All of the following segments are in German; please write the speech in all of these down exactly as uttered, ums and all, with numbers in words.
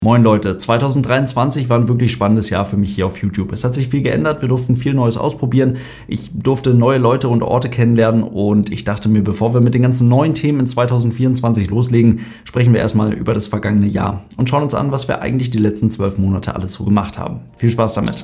Moin Leute, zwanzig dreiundzwanzig war ein wirklich spannendes Jahr für mich hier auf YouTube. Es hat sich viel geändert, wir durften viel Neues ausprobieren, ich durfte neue Leute und Orte kennenlernen und ich dachte mir, bevor wir mit den ganzen neuen Themen in zwanzig vierundzwanzig loslegen, sprechen wir erstmal über das vergangene Jahr und schauen uns an, was wir eigentlich die letzten zwölf Monate alles so gemacht haben. Viel Spaß damit!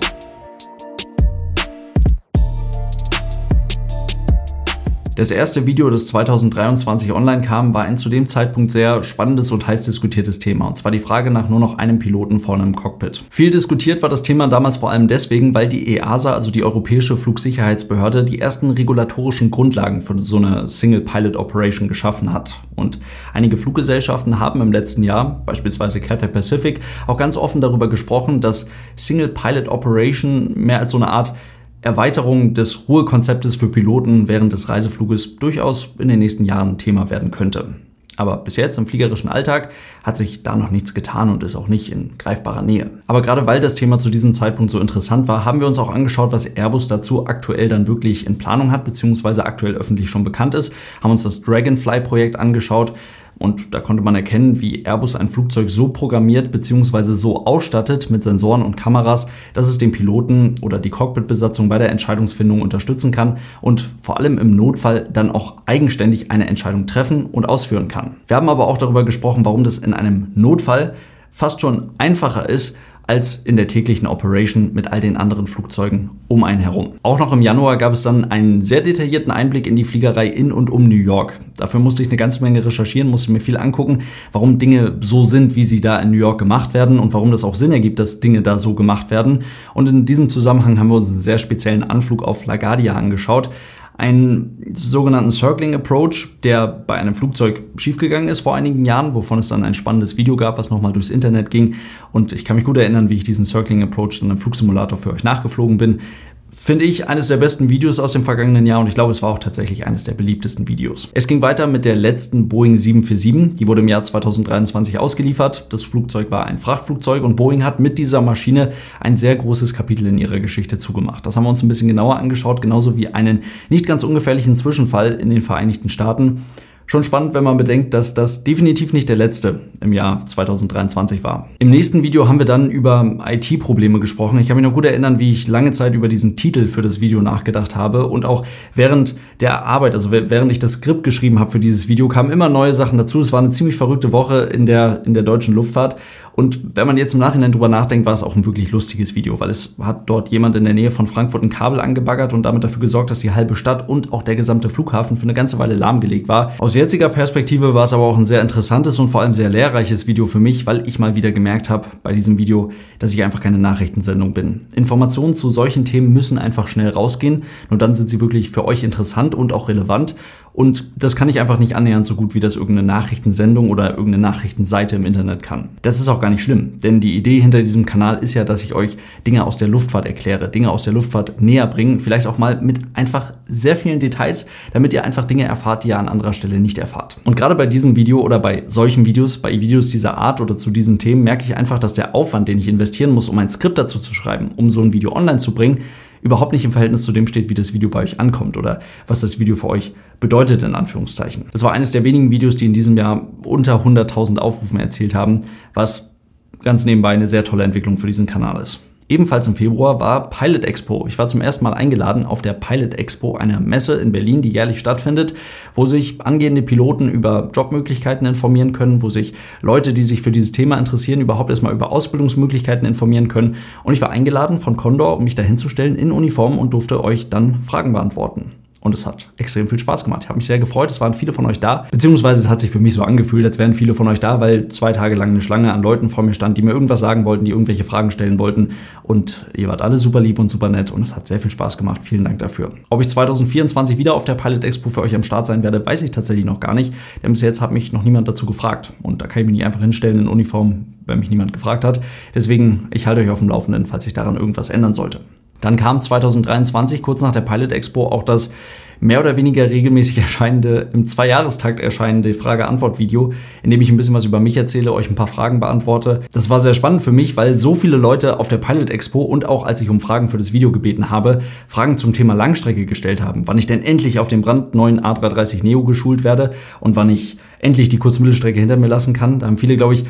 Das erste Video, das zwanzig dreiundzwanzig online kam, war ein zu dem Zeitpunkt sehr spannendes und heiß diskutiertes Thema. Und zwar die Frage nach nur noch einem Piloten vorne im Cockpit. Viel diskutiert war das Thema damals vor allem deswegen, weil die E A S A, also die Europäische Flugsicherheitsbehörde, die ersten regulatorischen Grundlagen für so eine Single Pilot Operation geschaffen hat. Und einige Fluggesellschaften haben im letzten Jahr, beispielsweise Cathay Pacific, auch ganz offen darüber gesprochen, dass Single Pilot Operation mehr als so eine Art Erweiterung des Ruhekonzeptes für Piloten während des Reisefluges durchaus in den nächsten Jahren Thema werden könnte. Aber bis jetzt im fliegerischen Alltag hat sich da noch nichts getan und ist auch nicht in greifbarer Nähe. Aber gerade weil das Thema zu diesem Zeitpunkt so interessant war, haben wir uns auch angeschaut, was Airbus dazu aktuell dann wirklich in Planung hat, beziehungsweise aktuell öffentlich schon bekannt ist, haben uns das Dragonfly-Projekt angeschaut. Und da konnte man erkennen, wie Airbus ein Flugzeug so programmiert bzw. so ausstattet mit Sensoren und Kameras, dass es den Piloten oder die Cockpitbesatzung bei der Entscheidungsfindung unterstützen kann und vor allem im Notfall dann auch eigenständig eine Entscheidung treffen und ausführen kann. Wir haben aber auch darüber gesprochen, warum das in einem Notfall fast schon einfacher ist, als in der täglichen Operation mit all den anderen Flugzeugen um einen herum. Auch noch im Januar gab es dann einen sehr detaillierten Einblick in die Fliegerei in und um New York. Dafür musste ich eine ganze Menge recherchieren, musste mir viel angucken, warum Dinge so sind, wie sie da in New York gemacht werden und warum das auch Sinn ergibt, dass Dinge da so gemacht werden. Und in diesem Zusammenhang haben wir uns einen sehr speziellen Anflug auf LaGuardia angeschaut. Einen sogenannten Circling Approach, der bei einem Flugzeug schiefgegangen ist vor einigen Jahren, wovon es dann ein spannendes Video gab, was nochmal durchs Internet ging. Und ich kann mich gut erinnern, wie ich diesen Circling Approach dann im Flugsimulator für euch nachgeflogen bin. Finde ich eines der besten Videos aus dem vergangenen Jahr und ich glaube, es war auch tatsächlich eines der beliebtesten Videos. Es ging weiter mit der letzten Boeing sieben vier sieben, die wurde im Jahr zwanzig dreiundzwanzig ausgeliefert. Das Flugzeug war ein Frachtflugzeug und Boeing hat mit dieser Maschine ein sehr großes Kapitel in ihrer Geschichte zugemacht. Das haben wir uns ein bisschen genauer angeschaut, genauso wie einen nicht ganz ungefährlichen Zwischenfall in den Vereinigten Staaten. Schon spannend, wenn man bedenkt, dass das definitiv nicht der letzte im Jahr zwanzig dreiundzwanzig war. Im nächsten Video haben wir dann über I T-Probleme gesprochen. Ich kann mich noch gut erinnern, wie ich lange Zeit über diesen Titel für das Video nachgedacht habe und auch während der Arbeit, also während ich das Skript geschrieben habe für dieses Video, kamen immer neue Sachen dazu. Es war eine ziemlich verrückte Woche in der, in der deutschen Luftfahrt. Und wenn man jetzt im Nachhinein drüber nachdenkt, war es auch ein wirklich lustiges Video, weil es hat dort jemand in der Nähe von Frankfurt ein Kabel angebaggert und damit dafür gesorgt, dass die halbe Stadt und auch der gesamte Flughafen für eine ganze Weile lahmgelegt war. Aus jetziger Perspektive war es aber auch ein sehr interessantes und vor allem sehr lehrreiches Video für mich, weil ich mal wieder gemerkt habe bei diesem Video, dass ich einfach keine Nachrichtensendung bin. Informationen zu solchen Themen müssen einfach schnell rausgehen, nur dann sind sie wirklich für euch interessant und auch relevant. Und das kann ich einfach nicht annähernd so gut, wie das irgendeine Nachrichtensendung oder irgendeine Nachrichtenseite im Internet kann. Das ist auch gar nicht schlimm, denn die Idee hinter diesem Kanal ist ja, dass ich euch Dinge aus der Luftfahrt erkläre, Dinge aus der Luftfahrt näher bringe, vielleicht auch mal mit einfach sehr vielen Details, damit ihr einfach Dinge erfahrt, die ihr an anderer Stelle nicht erfahrt. Und gerade bei diesem Video oder bei solchen Videos, bei Videos dieser Art oder zu diesen Themen, merke ich einfach, dass der Aufwand, den ich investieren muss, um ein Skript dazu zu schreiben, um so ein Video online zu bringen, überhaupt nicht im Verhältnis zu dem steht, wie das Video bei euch ankommt oder was das Video für euch bedeutet, in Anführungszeichen. Das war eines der wenigen Videos, die in diesem Jahr unter hunderttausend Aufrufen erzielt haben, was ganz nebenbei eine sehr tolle Entwicklung für diesen Kanal ist. Ebenfalls im Februar war Pilot Expo. Ich war zum ersten Mal eingeladen auf der Pilot Expo, einer Messe in Berlin, die jährlich stattfindet, wo sich angehende Piloten über Jobmöglichkeiten informieren können, wo sich Leute, die sich für dieses Thema interessieren, überhaupt erstmal über Ausbildungsmöglichkeiten informieren können. Und ich war eingeladen von Condor, um mich da hinzustellen in Uniform und durfte euch dann Fragen beantworten. Und es hat extrem viel Spaß gemacht. Ich habe mich sehr gefreut, es waren viele von euch da. Beziehungsweise es hat sich für mich so angefühlt, als wären viele von euch da, weil zwei Tage lang eine Schlange an Leuten vor mir stand, die mir irgendwas sagen wollten, die irgendwelche Fragen stellen wollten. Und ihr wart alle super lieb und super nett und es hat sehr viel Spaß gemacht. Vielen Dank dafür. Ob ich zwanzig vierundzwanzig wieder auf der Pilot Expo für euch am Start sein werde, weiß ich tatsächlich noch gar nicht. Denn bis jetzt hat mich noch niemand dazu gefragt. Und da kann ich mich nicht einfach hinstellen in Uniform, wenn mich niemand gefragt hat. Deswegen, ich halte euch auf dem Laufenden, falls sich daran irgendwas ändern sollte. Dann kam zwanzig dreiundzwanzig, kurz nach der Pilot Expo, auch das mehr oder weniger regelmäßig erscheinende, im Zweijahrestakt erscheinende Frage-Antwort-Video, in dem ich ein bisschen was über mich erzähle, euch ein paar Fragen beantworte. Das war sehr spannend für mich, weil so viele Leute auf der Pilot Expo und auch als ich um Fragen für das Video gebeten habe, Fragen zum Thema Langstrecke gestellt haben. Wann ich denn endlich auf dem brandneuen A drei dreißig Neo geschult werde und wann ich endlich die Kurzmittelstrecke hinter mir lassen kann. Da haben viele, glaube ich,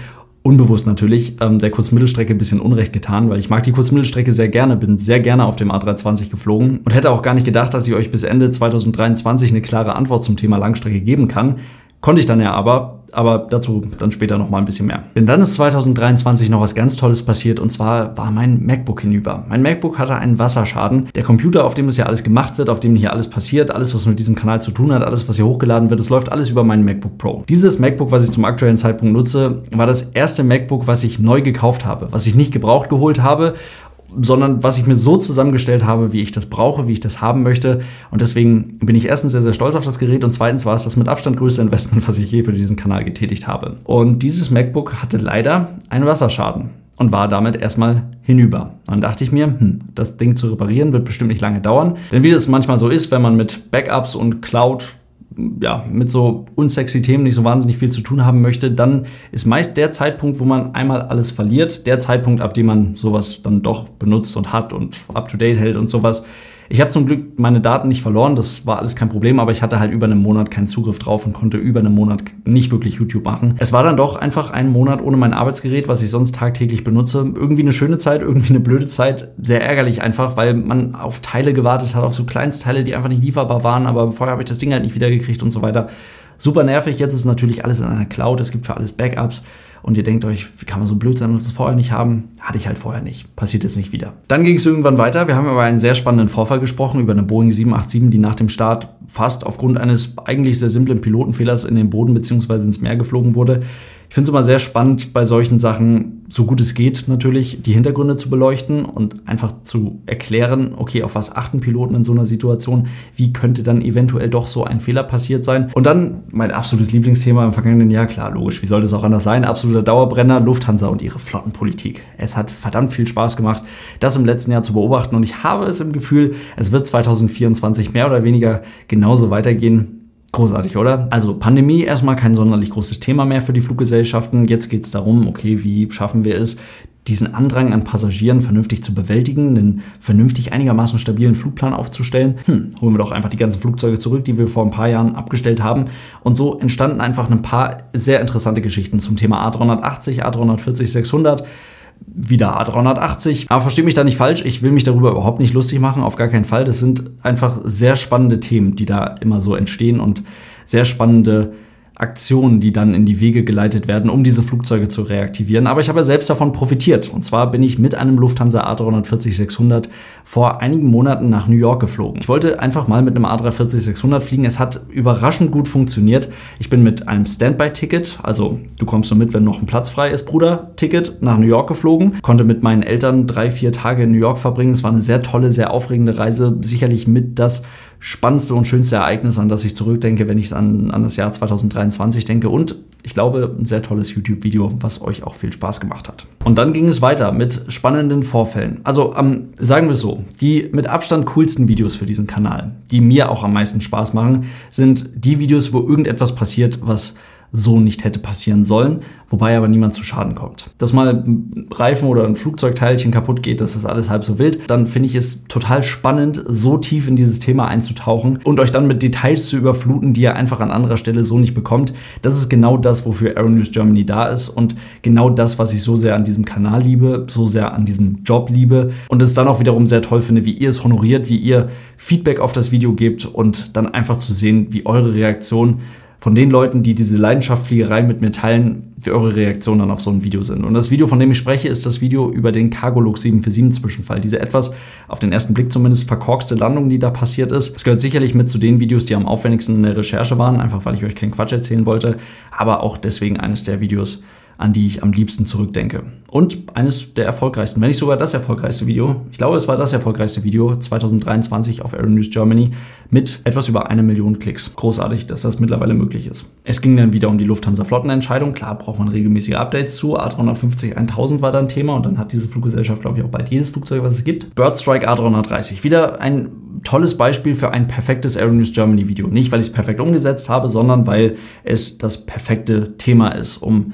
unbewusst natürlich, ähm, der Kurzmittelstrecke ein bisschen Unrecht getan, weil ich mag die Kurzmittelstrecke sehr gerne, bin sehr gerne auf dem A drei zwanzig geflogen und hätte auch gar nicht gedacht, dass ich euch bis Ende zwanzig dreiundzwanzig eine klare Antwort zum Thema Langstrecke geben kann. Konnte ich dann ja aber, aber dazu dann später noch mal ein bisschen mehr. Denn dann ist zwanzig dreiundzwanzig noch was ganz Tolles passiert und zwar war mein MacBook hinüber. Mein MacBook hatte einen Wasserschaden. Der Computer, auf dem es ja alles gemacht wird, auf dem hier alles passiert, alles, was mit diesem Kanal zu tun hat, alles, was hier hochgeladen wird, es läuft alles über meinen MacBook Pro. Dieses MacBook, was ich zum aktuellen Zeitpunkt nutze, war das erste MacBook, was ich neu gekauft habe, was ich nicht gebraucht geholt habe, sondern was ich mir so zusammengestellt habe, wie ich das brauche, wie ich das haben möchte. Und deswegen bin ich erstens sehr, sehr stolz auf das Gerät und zweitens war es das mit Abstand größte Investment, was ich je für diesen Kanal getätigt habe. Und dieses MacBook hatte leider einen Wasserschaden und war damit erstmal hinüber. Dann dachte ich mir, hm, das Ding zu reparieren wird bestimmt nicht lange dauern. Denn wie das manchmal so ist, wenn man mit Backups und Cloud ja, mit so unsexy Themen nicht so wahnsinnig viel zu tun haben möchte, dann ist meist der Zeitpunkt, wo man einmal alles verliert, der Zeitpunkt, ab dem man sowas dann doch benutzt und hat und up-to-date hält und sowas. Ich habe zum Glück meine Daten nicht verloren, das war alles kein Problem, aber ich hatte halt über einen Monat keinen Zugriff drauf und konnte über einen Monat nicht wirklich YouTube machen. Es war dann doch einfach ein Monat ohne mein Arbeitsgerät, was ich sonst tagtäglich benutze. Irgendwie eine schöne Zeit, irgendwie eine blöde Zeit. Sehr ärgerlich einfach, weil man auf Teile gewartet hat, auf so Kleinstteile, die einfach nicht lieferbar waren, aber vorher habe ich das Ding halt nicht wiedergekriegt und so weiter. Super nervig, jetzt ist natürlich alles in einer Cloud, es gibt für alles Backups. Und ihr denkt euch, wie kann man so blöd sein und das vorher nicht haben? Hatte ich halt vorher nicht. Passiert jetzt nicht wieder. Dann ging es irgendwann weiter. Wir haben über einen sehr spannenden Vorfall gesprochen, über eine Boeing sieben acht sieben, die nach dem Start fast aufgrund eines eigentlich sehr simplen Pilotenfehlers in den Boden bzw. ins Meer geflogen wurde. Ich finde es immer sehr spannend, bei solchen Sachen, so gut es geht natürlich, die Hintergründe zu beleuchten und einfach zu erklären, okay, auf was achten Piloten in so einer Situation, wie könnte dann eventuell doch so ein Fehler passiert sein. Und dann mein absolutes Lieblingsthema im vergangenen Jahr, klar, logisch, wie soll das auch anders sein, absoluter Dauerbrenner, Lufthansa und ihre Flottenpolitik. Es hat verdammt viel Spaß gemacht, das im letzten Jahr zu beobachten und ich habe es im Gefühl, es wird zwanzig vierundzwanzig mehr oder weniger genauso weitergehen. Großartig, oder? Also Pandemie erstmal kein sonderlich großes Thema mehr für die Fluggesellschaften. Jetzt geht es darum, okay, wie schaffen wir es, diesen Andrang an Passagieren vernünftig zu bewältigen, einen vernünftig einigermaßen stabilen Flugplan aufzustellen. Hm, holen wir doch einfach die ganzen Flugzeuge zurück, die wir vor ein paar Jahren abgestellt haben. Und so entstanden einfach ein paar sehr interessante Geschichten zum Thema A dreihundertachtzig, A dreihundertvierzig, sechshundert. Wieder A dreihundertachtzig. Aber versteht mich da nicht falsch, ich will mich darüber überhaupt nicht lustig machen, auf gar keinen Fall. Das sind einfach sehr spannende Themen, die da immer so entstehen und sehr spannende Aktionen, die dann in die Wege geleitet werden, um diese Flugzeuge zu reaktivieren. Aber ich habe ja selbst davon profitiert. Und zwar bin ich mit einem Lufthansa A dreihundertvierzig sechshundert vor einigen Monaten nach New York geflogen. Ich wollte einfach mal mit einem A dreihundertvierzig sechshundert fliegen. Es hat überraschend gut funktioniert. Ich bin mit einem Standby-Ticket, also du kommst nur mit, wenn noch ein Platz frei ist, Bruder, Ticket nach New York geflogen. Konnte mit meinen Eltern drei, vier Tage in New York verbringen. Es war eine sehr tolle, sehr aufregende Reise. Sicherlich mit das spannendste und schönste Ereignis, an das ich zurückdenke, wenn ich an, an das Jahr zwanzig dreiundzwanzig denke. Und ich glaube, ein sehr tolles YouTube-Video, was euch auch viel Spaß gemacht hat. Und dann ging es weiter mit spannenden Vorfällen. Also ähm, sagen wir es so, die mit Abstand coolsten Videos für diesen Kanal, die mir auch am meisten Spaß machen, sind die Videos, wo irgendetwas passiert, was so nicht hätte passieren sollen, wobei aber niemand zu Schaden kommt. Dass mal ein Reifen oder ein Flugzeugteilchen kaputt geht, das ist alles halb so wild. Dann finde ich es total spannend, so tief in dieses Thema einzutauchen und euch dann mit Details zu überfluten, die ihr einfach an anderer Stelle so nicht bekommt. Das ist genau das, wofür Aero News Germany da ist und genau das, was ich so sehr an diesem Kanal liebe, so sehr an diesem Job liebe und es dann auch wiederum sehr toll finde, wie ihr es honoriert, wie ihr Feedback auf das Video gebt und dann einfach zu sehen, wie eure Reaktion von den Leuten, die diese Leidenschaft Fliegerei mit mir teilen, wie eure Reaktionen dann auf so ein Video sind. Und das Video, von dem ich spreche, ist das Video über den Cargolux sieben vier sieben Zwischenfall. Diese etwas, auf den ersten Blick zumindest, verkorkste Landung, die da passiert ist. Es gehört sicherlich mit zu den Videos, die am aufwendigsten in der Recherche waren, einfach weil ich euch keinen Quatsch erzählen wollte, aber auch deswegen eines der Videos, an die ich am liebsten zurückdenke. Und eines der erfolgreichsten, wenn nicht sogar das erfolgreichste Video, ich glaube, es war das erfolgreichste Video zwanzig dreiundzwanzig auf Aero News Germany mit etwas über eine Million Klicks. Großartig, dass das mittlerweile möglich ist. Es ging dann wieder um die Lufthansa-Flottenentscheidung. Klar braucht man regelmäßige Updates zu. A dreihundertfünfzig tausend war dann Thema und dann hat diese Fluggesellschaft, glaube ich, auch bald jedes Flugzeug, was es gibt. Birdstrike A dreihundertdreißig. Wieder ein tolles Beispiel für ein perfektes Aero News Germany Video. Nicht, weil ich es perfekt umgesetzt habe, sondern weil es das perfekte Thema ist, um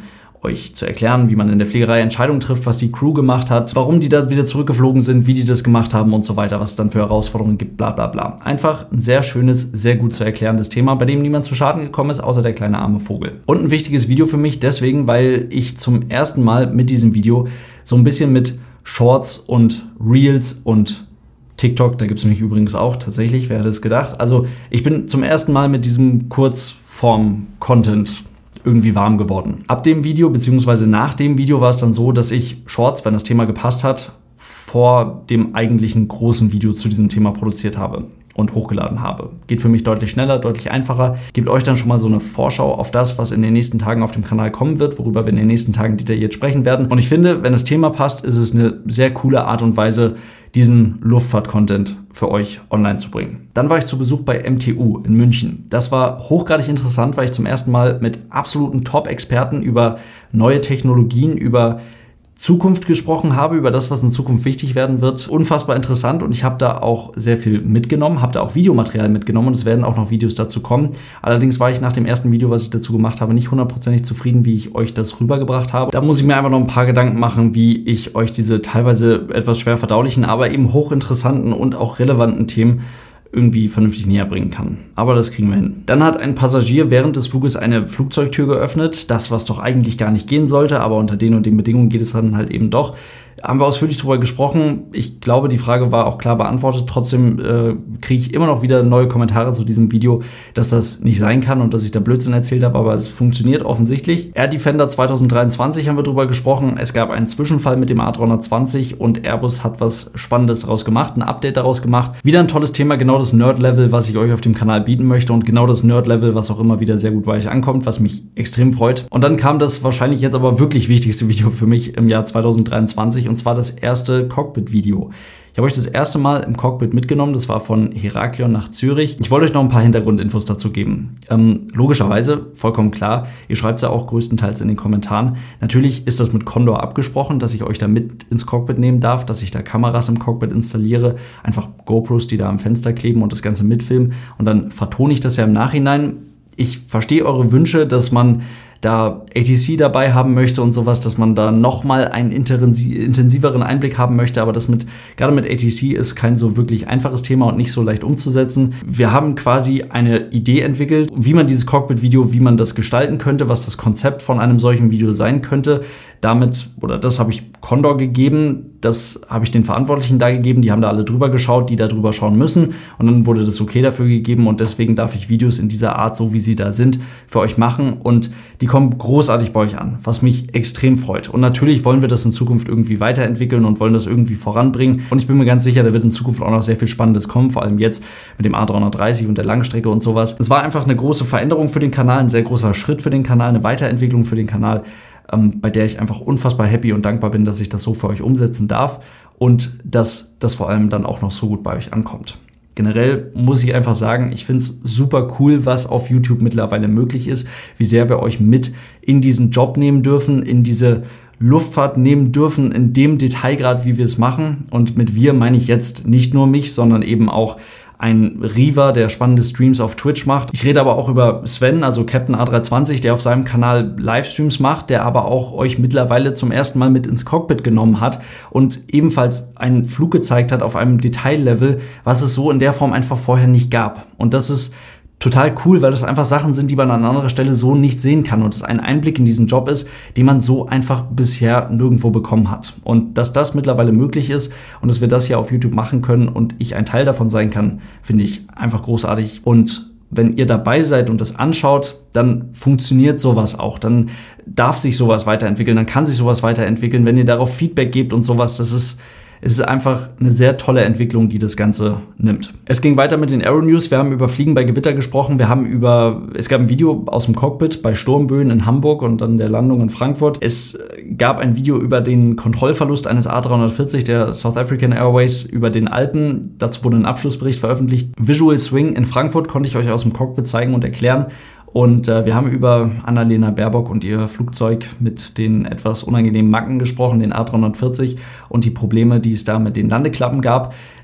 euch zu erklären, wie man in der Fliegerei Entscheidungen trifft, was die Crew gemacht hat, warum die da wieder zurückgeflogen sind, wie die das gemacht haben und so weiter, was es dann für Herausforderungen gibt, bla bla bla. Einfach ein sehr schönes, sehr gut zu erklärendes Thema, bei dem niemand zu Schaden gekommen ist, außer der kleine arme Vogel. Und ein wichtiges Video für mich deswegen, weil ich zum ersten Mal mit diesem Video so ein bisschen mit Shorts und Reels und TikTok, da gibt es mich übrigens auch tatsächlich, wer hätte es gedacht. Also ich bin zum ersten Mal mit diesem Kurzform-Content irgendwie warm geworden. Ab dem Video bzw. nach dem Video war es dann so, dass ich Shorts, wenn das Thema gepasst hat, vor dem eigentlichen großen Video zu diesem Thema produziert habe und hochgeladen habe. Geht für mich deutlich schneller, deutlich einfacher. Gebt euch dann schon mal so eine Vorschau auf das, was in den nächsten Tagen auf dem Kanal kommen wird, worüber wir in den nächsten Tagen detailliert sprechen werden. Und ich finde, wenn das Thema passt, ist es eine sehr coole Art und Weise, diesen Luftfahrt-Content für euch online zu bringen. Dann war ich zu Besuch bei M T U in München. Das war hochgradig interessant, weil ich zum ersten Mal mit absoluten Top-Experten über neue Technologien, über Zukunft gesprochen habe, über das, was in Zukunft wichtig werden wird. Unfassbar interessant und ich habe da auch sehr viel mitgenommen, habe da auch Videomaterial mitgenommen und es werden auch noch Videos dazu kommen. Allerdings war ich nach dem ersten Video, was ich dazu gemacht habe, nicht hundertprozentig zufrieden, wie ich euch das rübergebracht habe. Da muss ich mir einfach noch ein paar Gedanken machen, wie ich euch diese teilweise etwas schwer verdaulichen, aber eben hochinteressanten und auch relevanten Themen irgendwie vernünftig näher bringen kann. Aber das kriegen wir hin. Dann hat ein Passagier während des Fluges eine Flugzeugtür geöffnet. Das, was doch eigentlich gar nicht gehen sollte, aber unter den und den Bedingungen geht es dann halt eben doch. Haben wir ausführlich drüber gesprochen. Ich glaube, die Frage war auch klar beantwortet. Trotzdem äh, kriege ich immer noch wieder neue Kommentare zu diesem Video, dass das nicht sein kann und dass ich da Blödsinn erzählt habe, aber es funktioniert offensichtlich. Air Defender zwanzig dreiundzwanzig haben wir drüber gesprochen. Es gab einen Zwischenfall mit dem A dreihundertzwanzig und Airbus hat was Spannendes daraus gemacht, ein Update daraus gemacht. Wieder ein tolles Thema, genau das Nerd-Level, was ich euch auf dem Kanal bieten möchte und genau das Nerd-Level, was auch immer wieder sehr gut bei euch ankommt, was mich extrem freut. Und dann kam das wahrscheinlich jetzt aber wirklich wichtigste Video für mich im Jahr zwanzig dreiundzwanzig und zwar das erste Cockpit-Video. Ich habe euch das erste Mal im Cockpit mitgenommen, das war von Heraklion nach Zürich. Ich wollte euch noch ein paar Hintergrundinfos dazu geben. Ähm, logischerweise, vollkommen klar, ihr schreibt es ja auch größtenteils in den Kommentaren. Natürlich ist das mit Condor abgesprochen, dass ich euch da mit ins Cockpit nehmen darf, dass ich da Kameras im Cockpit installiere, einfach GoPros, die da am Fenster kleben und das Ganze mitfilmen und dann vertone ich das ja im Nachhinein. Ich verstehe eure Wünsche, dass man da A T C dabei haben möchte und sowas, dass man da nochmal einen intensiveren Einblick haben möchte, aber das mit, gerade mit A T C ist kein so wirklich einfaches Thema und nicht so leicht umzusetzen. Wir haben quasi eine Idee entwickelt, wie man dieses Cockpit-Video, wie man das gestalten könnte, was das Konzept von einem solchen Video sein könnte. Damit, oder das habe ich Condor gegeben, das habe ich den Verantwortlichen da gegeben, die haben da alle drüber geschaut, die da drüber schauen müssen und dann wurde das okay dafür gegeben und deswegen darf ich Videos in dieser Art, so wie sie da sind, für euch machen und die kommen großartig bei euch an, was mich extrem freut. Und natürlich wollen wir das in Zukunft irgendwie weiterentwickeln und wollen das irgendwie voranbringen und ich bin mir ganz sicher, da wird in Zukunft auch noch sehr viel Spannendes kommen, vor allem jetzt mit dem A dreihundertdreißig und der Langstrecke und sowas. Es war einfach eine große Veränderung für den Kanal, ein sehr großer Schritt für den Kanal, eine Weiterentwicklung für den Kanal, Ähm, bei der ich einfach unfassbar happy und dankbar bin, dass ich das so für euch umsetzen darf und dass das vor allem dann auch noch so gut bei euch ankommt. Generell muss ich einfach sagen, ich finde es super cool, was auf YouTube mittlerweile möglich ist, wie sehr wir euch mit in diesen Job nehmen dürfen, in diese Luftfahrt nehmen dürfen, in dem Detailgrad, wie wir es machen. Und mit wir meine ich jetzt nicht nur mich, sondern eben auch ein Riva, der spannende Streams auf Twitch macht. Ich rede aber auch über Sven, also Captain A dreihundertzwanzig, der auf seinem Kanal Livestreams macht, der aber auch euch mittlerweile zum ersten Mal mit ins Cockpit genommen hat und ebenfalls einen Flug gezeigt hat auf einem Detaillevel, was es so in der Form einfach vorher nicht gab. Und das ist total cool, weil das einfach Sachen sind, die man an anderer Stelle so nicht sehen kann und es ein Einblick in diesen Job ist, den man so einfach bisher nirgendwo bekommen hat. Und dass das mittlerweile möglich ist und dass wir das hier auf YouTube machen können und ich ein Teil davon sein kann, finde ich einfach großartig. Und wenn ihr dabei seid und das anschaut, dann funktioniert sowas auch. Dann darf sich sowas weiterentwickeln, dann kann sich sowas weiterentwickeln. Wenn ihr darauf Feedback gebt und sowas, das ist Es ist einfach eine sehr tolle Entwicklung, die das Ganze nimmt. Es ging weiter mit den Aero News. Wir haben über Fliegen bei Gewitter gesprochen. Wir haben über, es gab ein Video aus dem Cockpit bei Sturmböen in Hamburg und dann der Landung in Frankfurt. Es gab ein Video über den Kontrollverlust eines A dreihundertvierzig der South African Airways über den Alpen. Dazu wurde ein Abschlussbericht veröffentlicht. Visual Swing in Frankfurt konnte ich euch aus dem Cockpit zeigen und erklären. Und äh, wir haben über Annalena Baerbock und ihr Flugzeug mit den etwas unangenehmen Macken gesprochen, den A dreihundertvierzig und die Probleme, die es da mit den Landeklappen gab.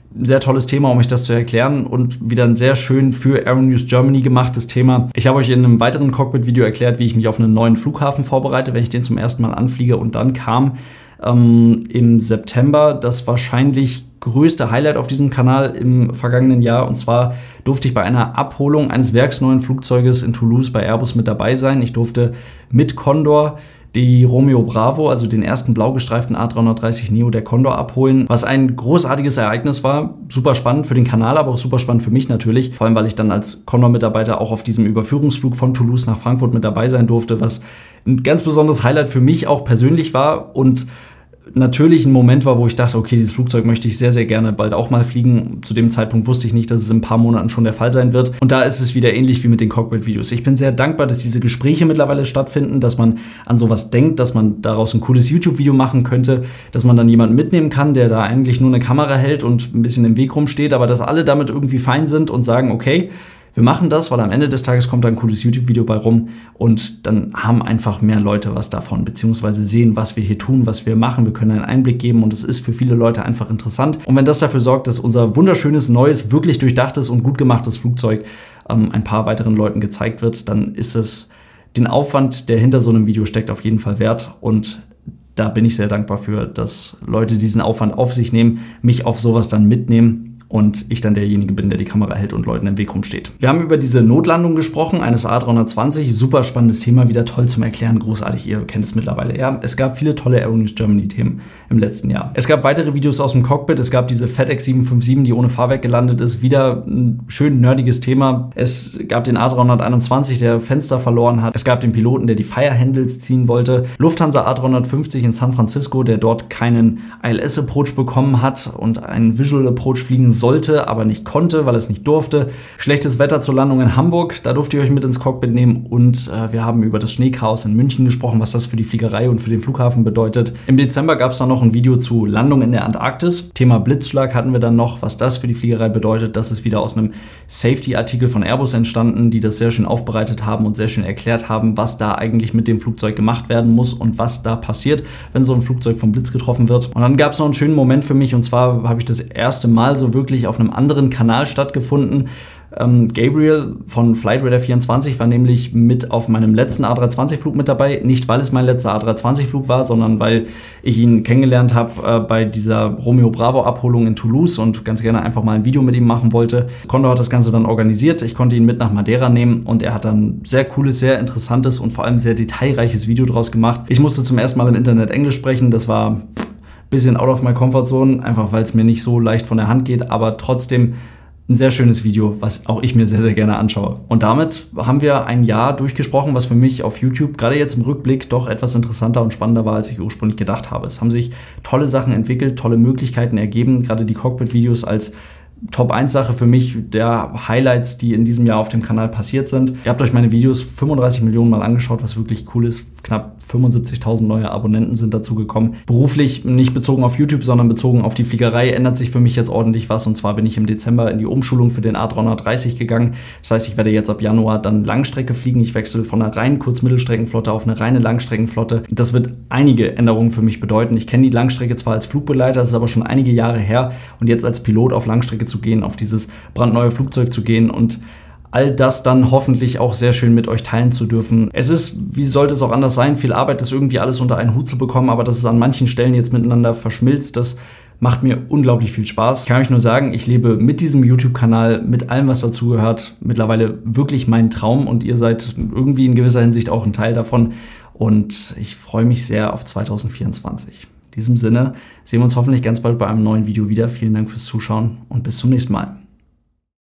ein sehr tolles Thema, um euch das zu erklären und wieder ein sehr schön für Aeronews Germany gemachtes Thema. Ich habe euch in einem weiteren Cockpit-Video erklärt, wie ich mich auf einen neuen Flughafen vorbereite, wenn ich den zum ersten Mal anfliege, und dann kam ähm, im September das wahrscheinlich größte Highlight auf diesem Kanal im vergangenen Jahr, und zwar durfte ich bei einer Abholung eines werksneuen Flugzeuges in Toulouse bei Airbus mit dabei sein. Ich durfte mit Condor die Romeo Bravo, also den ersten blau gestreiften A dreihundertdreißig Neo der Condor, abholen, was ein großartiges Ereignis war. Super spannend für den Kanal, aber auch super spannend für mich natürlich, vor allem weil ich dann als Condor-Mitarbeiter auch auf diesem Überführungsflug von Toulouse nach Frankfurt mit dabei sein durfte, was ein ganz besonderes Highlight für mich auch persönlich war und natürlich ein Moment war, wo ich dachte, okay, dieses Flugzeug möchte ich sehr, sehr gerne bald auch mal fliegen. Zu dem Zeitpunkt wusste ich nicht, dass es in ein paar Monaten schon der Fall sein wird. Und da ist es wieder ähnlich wie mit den Cockpit-Videos. Ich bin sehr dankbar, dass diese Gespräche mittlerweile stattfinden, dass man an sowas denkt, dass man daraus ein cooles YouTube-Video machen könnte, dass man dann jemanden mitnehmen kann, der da eigentlich nur eine Kamera hält und ein bisschen im Weg rumsteht, aber dass alle damit irgendwie fein sind und sagen, okay, wir machen das, weil am Ende des Tages kommt da ein cooles YouTube-Video bei rum und dann haben einfach mehr Leute was davon, beziehungsweise sehen, was wir hier tun, was wir machen. Wir können einen Einblick geben und es ist für viele Leute einfach interessant. Und wenn das dafür sorgt, dass unser wunderschönes, neues, wirklich durchdachtes und gut gemachtes Flugzeug ähm, ein paar weiteren Leuten gezeigt wird, dann ist es den Aufwand, der hinter so einem Video steckt, auf jeden Fall wert. Und da bin ich sehr dankbar für, dass Leute diesen Aufwand auf sich nehmen, mich auf sowas dann mitnehmen und ich dann derjenige bin, der die Kamera hält und Leuten im Weg rumsteht. Wir haben über diese Notlandung gesprochen, eines A dreihundertzwanzig, super spannendes Thema, wieder toll zum Erklären, großartig, ihr kennt es mittlerweile. Ja, es gab viele tolle Aeronews Germany Themen im letzten Jahr. Es gab weitere Videos aus dem Cockpit, es gab diese FedEx sieben fünf sieben, die ohne Fahrwerk gelandet ist, wieder ein schön nerdiges Thema. Es gab den A dreihunderteinundzwanzig, der Fenster verloren hat. Es gab den Piloten, der die Fire Handles ziehen wollte. Lufthansa A dreihundertfünfzig in San Francisco, der dort keinen I L S-Approach bekommen hat und einen Visual Approach fliegen sollte, aber nicht konnte, weil es nicht durfte. Schlechtes Wetter zur Landung in Hamburg, da durfte ich euch mit ins Cockpit nehmen und äh, wir haben über das Schneechaos in München gesprochen, was das für die Fliegerei und für den Flughafen bedeutet. Im Dezember gab es dann noch ein Video zu Landung in der Antarktis. Thema Blitzschlag hatten wir dann noch, was das für die Fliegerei bedeutet. Das ist wieder aus einem Safety-Artikel von Airbus entstanden, die das sehr schön aufbereitet haben und sehr schön erklärt haben, was da eigentlich mit dem Flugzeug gemacht werden muss und was da passiert, wenn so ein Flugzeug vom Blitz getroffen wird. Und dann gab es noch einen schönen Moment für mich, und zwar habe ich das erste Mal so wirklich auf einem anderen Kanal stattgefunden. Ähm, Gabriel von Flightradar vierundzwanzig war nämlich mit auf meinem letzten A dreihundertzwanzig Flug mit dabei. Nicht, weil es mein letzter A dreihundertzwanzig Flug war, sondern weil ich ihn kennengelernt habe äh, bei dieser Romeo Bravo Abholung in Toulouse und ganz gerne einfach mal ein Video mit ihm machen wollte. Condor hat das Ganze dann organisiert. Ich konnte ihn mit nach Madeira nehmen und er hat dann sehr cooles, sehr interessantes und vor allem sehr detailreiches Video draus gemacht. Ich musste zum ersten Mal im Internet Englisch sprechen. Das war ein bisschen out of my comfort zone, einfach weil es mir nicht so leicht von der Hand geht, aber trotzdem ein sehr schönes Video, was auch ich mir sehr, sehr gerne anschaue. Und damit haben wir ein Jahr durchgesprochen, was für mich auf YouTube gerade jetzt im Rückblick doch etwas interessanter und spannender war, als ich ursprünglich gedacht habe. Es haben sich tolle Sachen entwickelt, tolle Möglichkeiten ergeben, gerade die Cockpit-Videos als Top eins Sache für mich, der Highlights, die in diesem Jahr auf dem Kanal passiert sind. Ihr habt euch meine Videos fünfunddreißig Millionen Mal angeschaut, was wirklich cool ist. Knapp fünfundsiebzigtausend neue Abonnenten sind dazu gekommen. Beruflich nicht bezogen auf YouTube, sondern bezogen auf die Fliegerei ändert sich für mich jetzt ordentlich was. Und zwar bin ich im Dezember in die Umschulung für den A dreihundertdreißig gegangen. Das heißt, ich werde jetzt ab Januar dann Langstrecke fliegen. Ich wechsle von einer reinen Kurz-Mittelstreckenflotte auf eine reine Langstreckenflotte. Das wird einige Änderungen für mich bedeuten. Ich kenne die Langstrecke zwar als Flugbegleiter, das ist aber schon einige Jahre her. Und jetzt als Pilot auf Langstrecke zu gehen, auf dieses brandneue Flugzeug zu gehen und all das dann hoffentlich auch sehr schön mit euch teilen zu dürfen. Es ist, wie sollte es auch anders sein, viel Arbeit, das irgendwie alles unter einen Hut zu bekommen, aber dass es an manchen Stellen jetzt miteinander verschmilzt, das macht mir unglaublich viel Spaß. Ich kann euch nur sagen, ich lebe mit diesem YouTube-Kanal, mit allem, was dazugehört, mittlerweile wirklich meinen Traum und ihr seid irgendwie in gewisser Hinsicht auch ein Teil davon und ich freue mich sehr auf zwanzig vierundzwanzig. In diesem Sinne sehen wir uns hoffentlich ganz bald bei einem neuen Video wieder. Vielen Dank fürs Zuschauen und bis zum nächsten Mal.